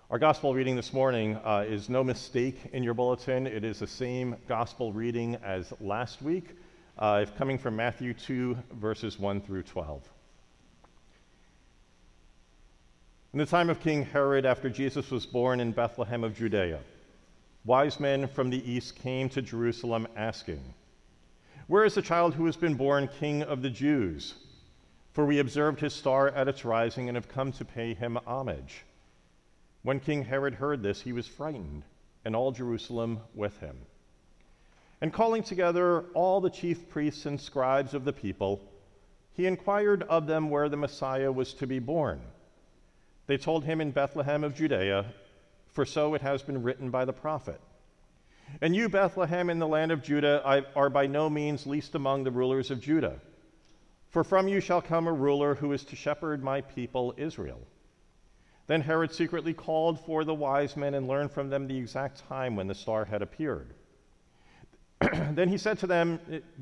Our gospel reading this morning is no mistake in your bulletin. It is the same gospel reading as last week, coming from Matthew 2, verses 1 through 12. In the time of King Herod, after Jesus was born in Bethlehem of Judea, wise men from the east came to Jerusalem asking, "Where is the child who has been born King of the Jews? For we observed his star at its rising and have come to pay him homage." When King Herod heard this, he was frightened, and all Jerusalem with him. And calling together all the chief priests and scribes of the people, he inquired of them where the Messiah was to be born. They told him, "In Bethlehem of Judea, for so it has been written by the prophet. And you, Bethlehem, in the land of Judah, are by no means least among the rulers of Judah. For from you shall come a ruler who is to shepherd my people Israel." Then Herod secretly called for the wise men and learned from them the exact time when the star had appeared. Then he sent them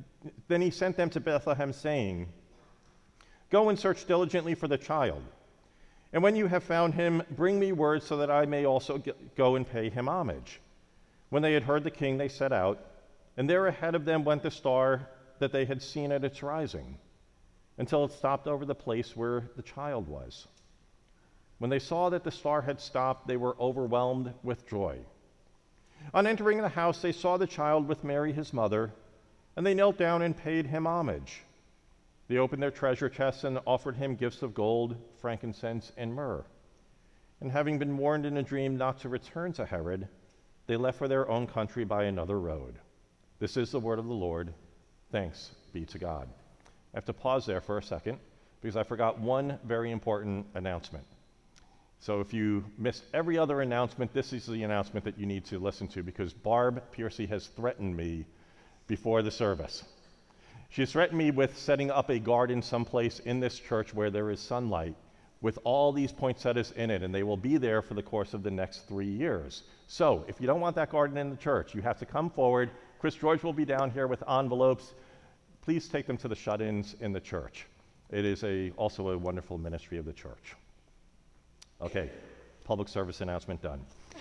to Bethlehem, saying, "Go and search diligently for the child. And when you have found him, bring me word so that I may also go and pay him homage." When they had heard the king, they set out, and there ahead of them went the star that they had seen at its rising, until it stopped over the place where the child was. When they saw that the star had stopped, they were overwhelmed with joy. On entering the house, they saw the child with Mary, his mother, and they knelt down and paid him homage. They opened their treasure chests and offered him gifts of gold, frankincense, and myrrh. And having been warned in a dream not to return to Herod, they left for their own country by another road. This is the word of the Lord. Thanks be to God. I have to pause there for a second because I forgot one very important announcement. So if you missed every other announcement, this is the announcement that you need to listen to, because Barb Piercy has threatened me before the service. She has threatened me with setting up a garden someplace in this church where there is sunlight with all these poinsettias in it, and they will be there for the course of the next 3 years. So if you don't want that garden in the church, you have to come forward. Chris George will be down here with envelopes. Please take them to the shut-ins in the church. It is also a wonderful ministry of the church. Okay, public service announcement done.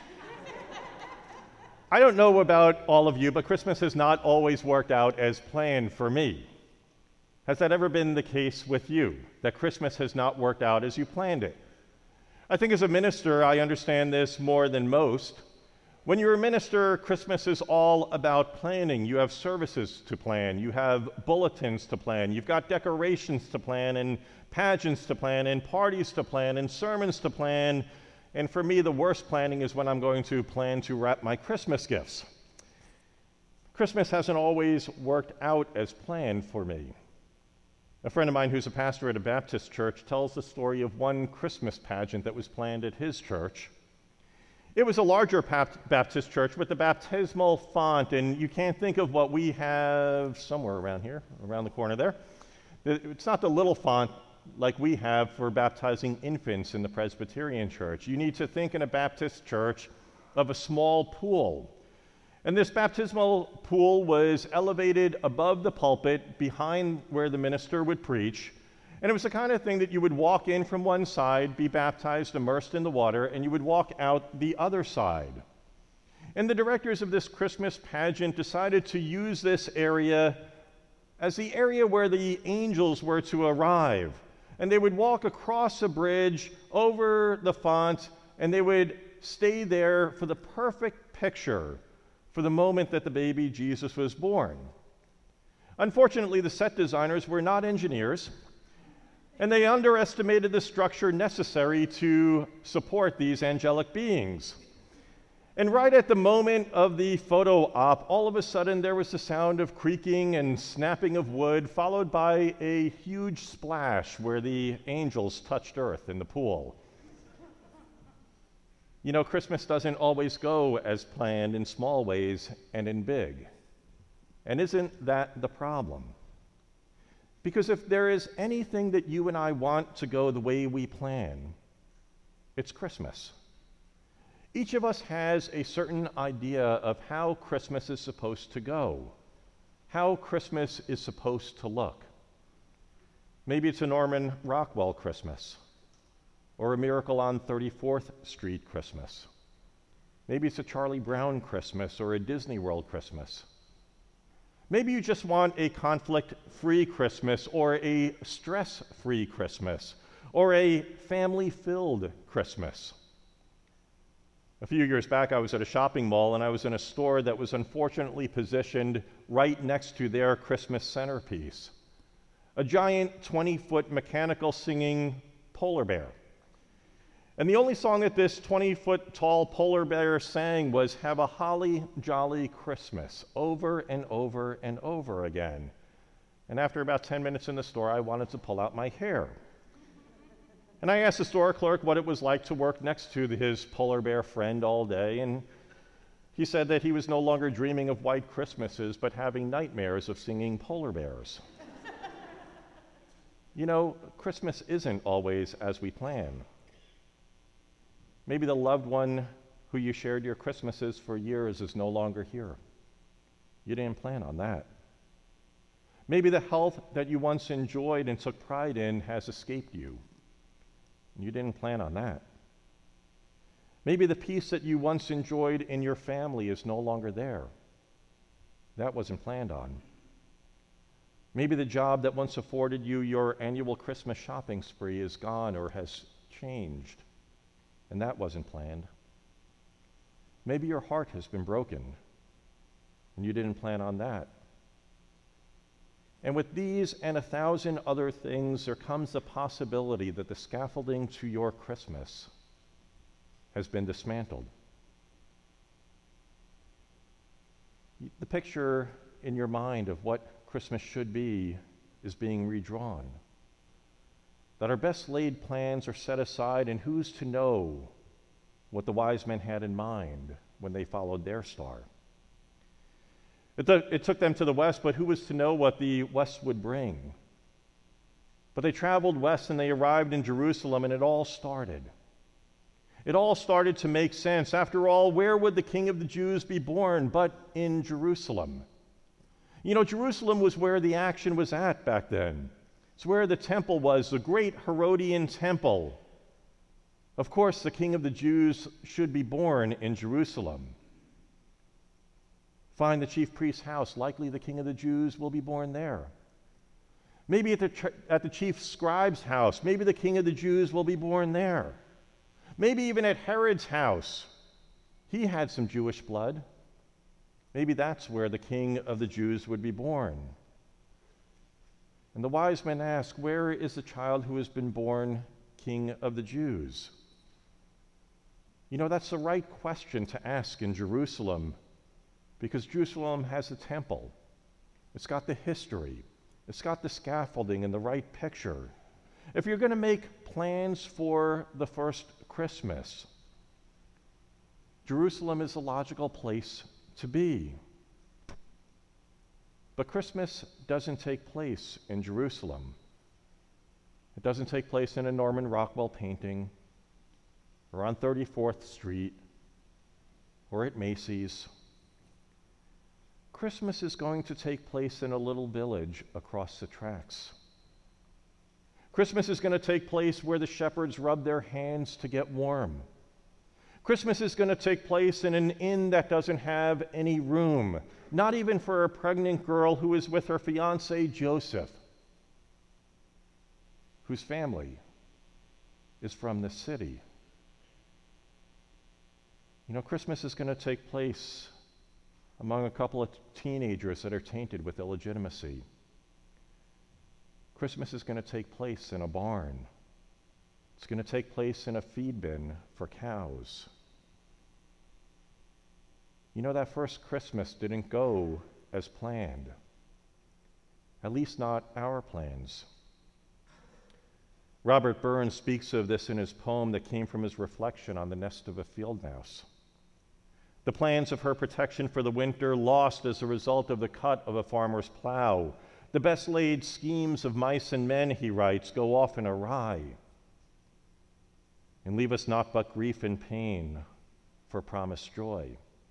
I don't know about all of you, but Christmas has not always worked out as planned for me. Has that ever been the case with you, that Christmas has not worked out as you planned it? I think as a minister, I understand this more than most. When you're a minister, Christmas is all about planning. You have services to plan, you have bulletins to plan, you've got decorations to plan, and pageants to plan, and parties to plan, and sermons to plan. And for me, the worst planning is when I'm going to plan to wrap my Christmas gifts. Christmas hasn't always worked out as planned for me. A friend of mine who's a pastor at a Baptist church tells the story of one Christmas pageant that was planned at his church. It was a larger Baptist church with the baptismal font, and you can't think of what we have somewhere around here, around the corner there. It's not the little font like we have for baptizing infants in the Presbyterian church. You need to think in a Baptist church of a small pool. And this baptismal pool was elevated above the pulpit behind where the minister would preach. And it was the kind of thing that you would walk in from one side, be baptized, immersed in the water, and you would walk out the other side. And the directors of this Christmas pageant decided to use this area as the area where the angels were to arrive. And they would walk across a bridge over the font, and they would stay there for the perfect picture for the moment that the baby Jesus was born. Unfortunately, the set designers were not engineers, and they underestimated the structure necessary to support these angelic beings. And right at the moment of the photo op, all of a sudden there was the sound of creaking and snapping of wood, followed by a huge splash where the angels touched earth in the pool. You know, Christmas doesn't always go as planned in small ways and in big. And isn't that the problem? Because if there is anything that you and I want to go the way we plan, it's Christmas. Each of us has a certain idea of how Christmas is supposed to go, how Christmas is supposed to look. Maybe it's a Norman Rockwell Christmas. or a Miracle on 34th Street Christmas. Maybe it's a Charlie Brown Christmas or a Disney World Christmas. Maybe you just want a conflict-free Christmas or a stress-free Christmas or a family-filled Christmas. A few years back, I was at a shopping mall and I was in a store that was unfortunately positioned right next to their Christmas centerpiece, a giant 20-foot mechanical singing polar bear. And the only song that this 20-foot tall polar bear sang was "Have a Holly Jolly Christmas," over and over and over again. And after about 10 minutes in the store, I wanted to pull out my hair. And I asked the store clerk what it was like to work next to his polar bear friend all day, and he said that he was no longer dreaming of white Christmases, but having nightmares of singing polar bears. You know, Christmas isn't always as we plan. Maybe the loved one who you shared your Christmases for years is no longer here. You didn't plan on that. Maybe the health that you once enjoyed and took pride in has escaped you. You didn't plan on that. Maybe the peace that you once enjoyed in your family is no longer there. That wasn't planned on. Maybe the job that once afforded you your annual Christmas shopping spree is gone or has changed, and that wasn't planned. Maybe your heart has been broken, and you didn't plan on that. And with these and 1,000 other things, there comes the possibility that the scaffolding to your Christmas has been dismantled. The picture in your mind of what Christmas should be is being redrawn. That our best laid plans are set aside, and who's to know what the wise men had in mind when they followed their star? It took them to the west, but who was to know what the west would bring? But they traveled west and they arrived in Jerusalem, and it all started. It all started to make sense. After all, where would the King of the Jews be born but in Jerusalem? You know, Jerusalem was where the action was at back then. It's where the temple was, the great Herodian temple. Of course, the King of the Jews should be born in Jerusalem. Find the chief priest's house, likely the King of the Jews will be born there. Maybe at the chief scribe's house, maybe the King of the Jews will be born there. Maybe even at Herod's house. He had some Jewish blood. Maybe that's where the King of the Jews would be born. And the wise men ask, where is the child who has been born King of the Jews? You know, that's the right question to ask in Jerusalem, because Jerusalem has a temple. It's got the history. It's got the scaffolding and the right picture. If you're going to make plans for the first Christmas, Jerusalem is a logical place to be. But Christmas doesn't take place in Jerusalem. It doesn't take place in a Norman Rockwell painting, or on 34th Street, or at Macy's. Christmas is going to take place in a little village across the tracks. Christmas is going to take place where the shepherds rub their hands to get warm. Christmas is going to take place in an inn that doesn't have any room, not even for a pregnant girl who is with her fiancé Joseph, whose family is from the city. You know, Christmas is going to take place among a couple of teenagers that are tainted with illegitimacy. Christmas is going to take place in a barn. It's going to take place in a feed bin for cows. You know, that first Christmas didn't go as planned. At least not our plans. Robert Burns speaks of this in his poem that came from his reflection on the nest of a field mouse. The plans of her protection for the winter lost as a result of the cut of a farmer's plow. The best laid schemes of mice and men, he writes, go often awry, and leave us naught but grief and pain for promised joy.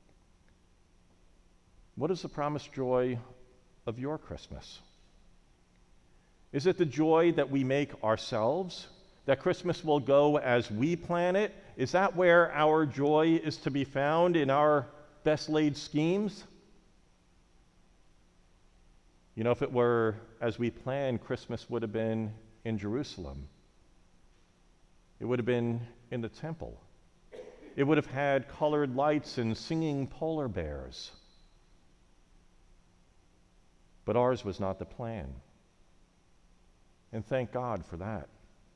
What is the promised joy of your Christmas? Is it the joy that we make ourselves, that Christmas will go as we plan it? Is that where our joy is to be found, in our best laid schemes? You know, if it were as we planned, Christmas would have been in Jerusalem. It would have been in the temple. It would have had colored lights and singing polar bears. But ours was not the plan. And thank God for that.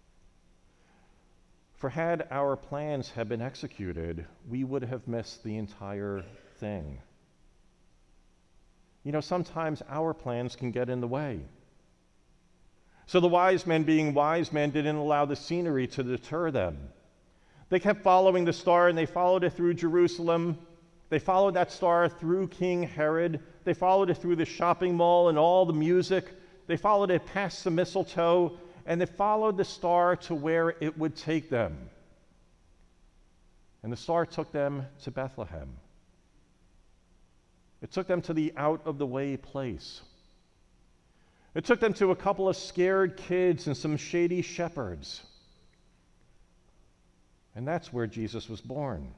For had our plans have been executed, we would have missed the entire thing. You know, sometimes our plans can get in the way. So the wise men, being wise men, didn't allow the scenery to deter them. They kept following the star, and they followed it through Jerusalem. They followed that star through King Herod. They followed it through the shopping mall and all the music. They followed it past the mistletoe, and they followed the star to where it would take them. And the star took them to Bethlehem. It took them to the out-of-the-way place. It took them to a couple of scared kids and some shady shepherds. And that's where Jesus was born.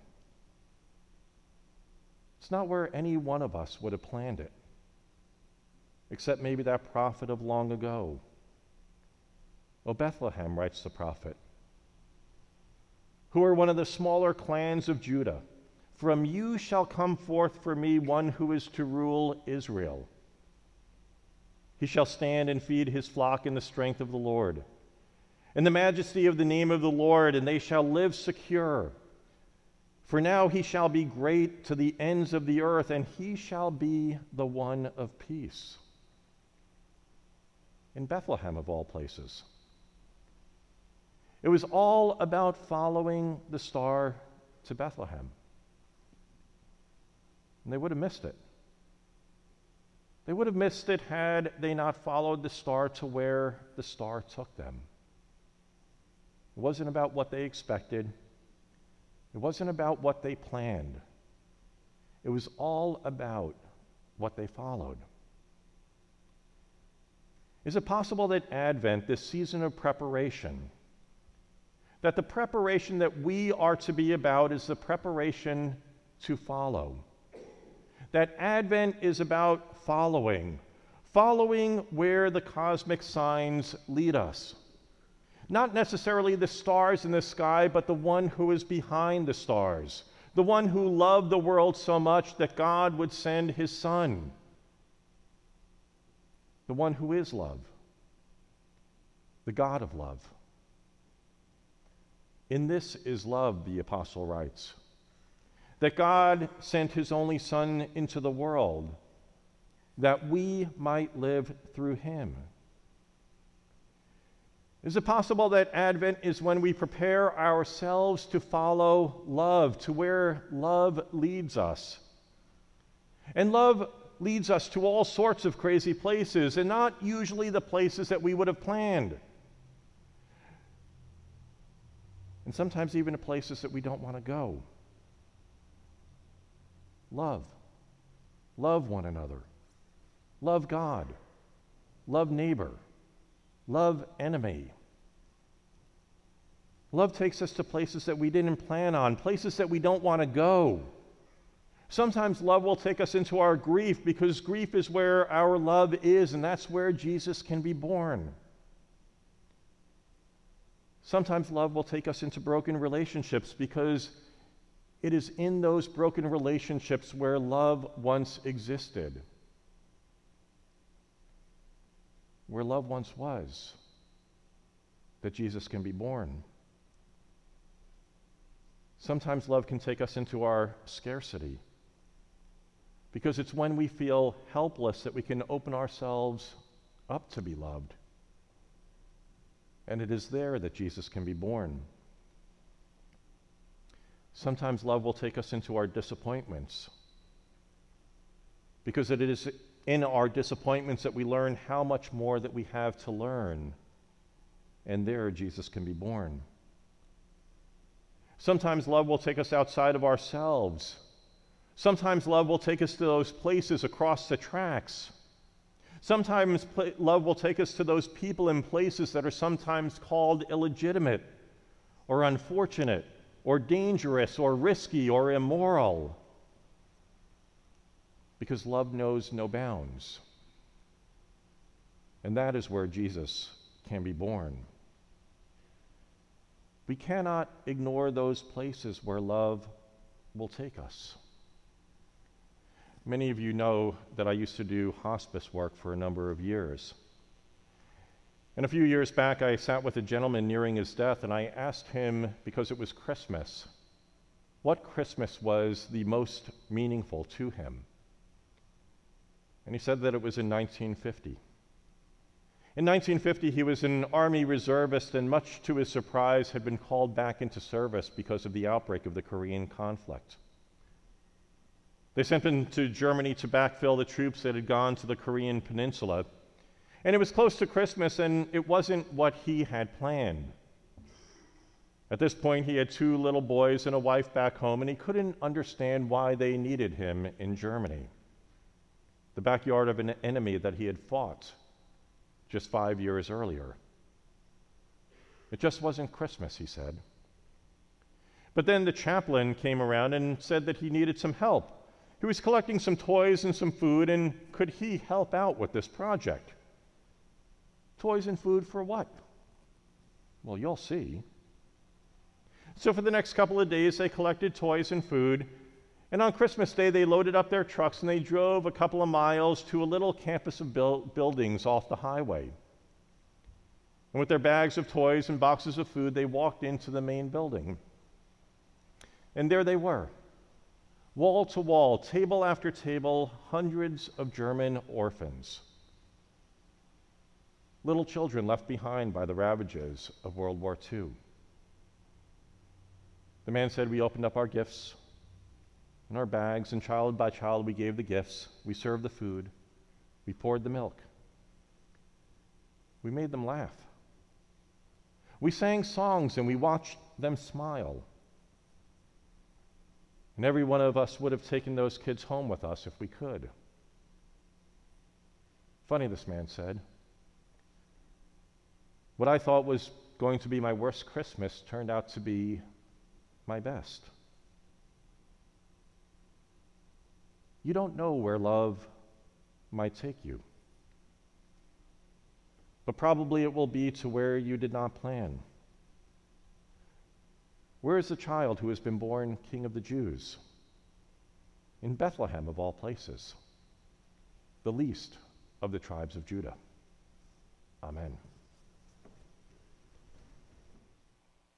It's not where any one of us would have planned it, except maybe that prophet of long ago. "O Bethlehem," writes the prophet, "who are one of the smaller clans of Judah, from you shall come forth for me one who is to rule Israel. He shall stand and feed his flock in the strength of the Lord, in the majesty of the name of the Lord, and they shall live secure. For now he shall be great to the ends of the earth, and he shall be the one of peace." In Bethlehem, of all places. It was all about following the star to Bethlehem. And they would have missed it. They would have missed it had they not followed the star to where the star took them. It wasn't about what they expected. It wasn't about what they planned. It was all about what they followed. Is it possible that Advent, this season of preparation, that the preparation that we are to be about is the preparation to follow? That Advent is about following where the cosmic signs lead us. Not necessarily the stars in the sky, but the one who is behind the stars, the one who loved the world so much that God would send his Son, the one who is love, the God of love. In this is love, the apostle writes, that God sent his only Son into the world, that we might live through him. Is it possible that Advent is when we prepare ourselves to follow love, to where love leads us? And love leads us to all sorts of crazy places, and not usually the places that we would have planned. And sometimes even to places that we don't want to go. Love. Love one another. Love God. Love neighbor. Love enemy. Love takes us to places that we didn't plan on, places that we don't want to go. Sometimes love will take us into our grief, because grief is where our love is, and that's where Jesus can be born. Sometimes love will take us into broken relationships, because it is in those broken relationships where love once existed, where love once was, that Jesus can be born. Sometimes love can take us into our scarcity, because it's when we feel helpless that we can open ourselves up to be loved. And it is there that Jesus can be born. Sometimes love will take us into our disappointments, because it is in our disappointments that we learn how much more that we have to learn. And there Jesus can be born. Sometimes love will take us outside of ourselves. Sometimes love will take us to those places across the tracks. Sometimes love will take us to those people and places that are sometimes called illegitimate or unfortunate or dangerous or risky or immoral, because love knows no bounds. And that is where Jesus can be born. We cannot ignore those places where love will take us. Many of you know that I used to do hospice work for a number of years. And a few years back, I sat with a gentleman nearing his death, and I asked him, because it was Christmas, what Christmas was the most meaningful to him. And he said that it was in 1950. In 1950, he was an Army reservist, and much to his surprise, had been called back into service because of the outbreak of the Korean conflict. They sent him to Germany to backfill the troops that had gone to the Korean peninsula. And it was close to Christmas, and it wasn't what he had planned. At this point, he had 2 little boys and a wife back home, and he couldn't understand why they needed him in Germany, the backyard of an enemy that he had fought just 5 years earlier. It just wasn't Christmas, he said. But then the chaplain came around and said that he needed some help. He was collecting some toys and some food, and could he help out with this project? Toys and food for what? Well, you'll see. So for the next couple of days, they collected toys and food, and on Christmas Day, they loaded up their trucks and they drove a couple of miles to a little campus of buildings off the highway. And with their bags of toys and boxes of food, they walked into the main building. And there they were, wall to wall, table after table, hundreds of German orphans. Little children left behind by the ravages of World War II. The man said, we opened up our gifts in our bags, and child by child we gave the gifts. We served the food. We poured the milk. We made them laugh. We sang songs and we watched them smile. And every one of us would have taken those kids home with us if we could. Funny, this man said. What I thought was going to be my worst Christmas turned out to be my best. You don't know where love might take you, but probably it will be to where you did not plan. Where is the child who has been born King of the Jews? In Bethlehem, of all places, the least of the tribes of Judah. Amen.